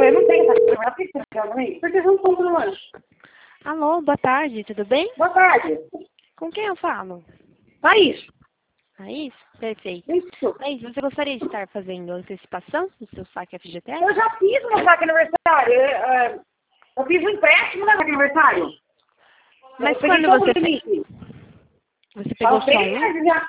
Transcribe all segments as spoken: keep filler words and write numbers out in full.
eu não tenho essa câmera. Por que você chama aí? Por que você não compra no lanche? Alô, boa tarde, tudo bem? Boa tarde. Com quem eu falo? Thaís. Thaís? Perfeito. Isso. Thaís, você gostaria de estar fazendo antecipação do seu saque F G T S? Eu já fiz meu saque aniversário. Eu, eh, eu fiz um empréstimo no saque aniversário. Mas Eu peguei quando todo você o fez? limite. Você pegou só Talvez, um? mas já.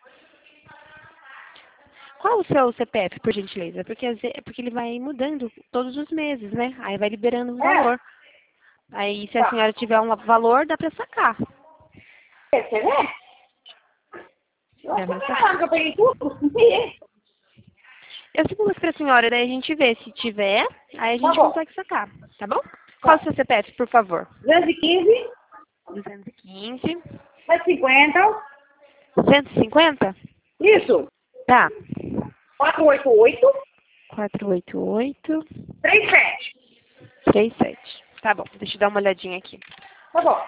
Qual o seu C P F, por gentileza? Porque, às ve- porque ele vai mudando todos os meses, né? Aí vai liberando o É. valor. Aí, se a Tá. senhora tiver um valor, dá pra sacar. Quer ver? Eu Dá acho pra que sacar. eu peguei tudo. Sim. Eu sigo pra senhora, daí a gente vê. Se tiver, aí a Tá gente bom. consegue sacar. Tá bom? Qual o Tá. seu C P F, por favor? duzentos e quinze, duzentos e quinze. cento e cinquenta. cento e cinquenta? Isso. Tá. quatrocentos e oitenta e oito, quatrocentos e oitenta e oito. trinta e sete. trinta e sete. Tá bom, deixa eu dar uma olhadinha aqui. Tá bom.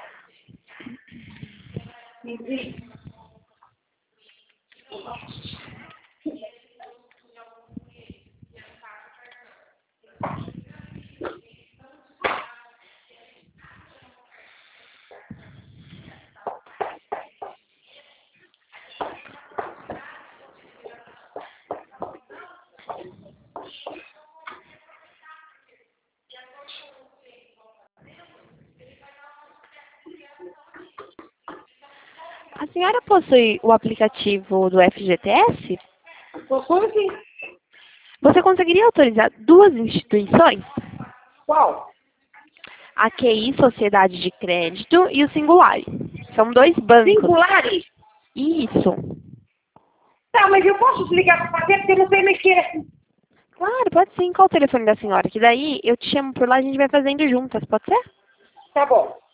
A senhora possui o aplicativo do F G T S? Possui sim. Você conseguiria autorizar duas instituições? Qual? A Q I, Sociedade de Crédito, e o Singulari. São dois bancos. Singulares? Isso. Tá, mas eu posso explicar pra você porque eu não sei mexer. Claro, pode sim. Qual o telefone da senhora? Que daí eu te chamo por lá e a gente vai fazendo juntas, pode ser? Tá bom.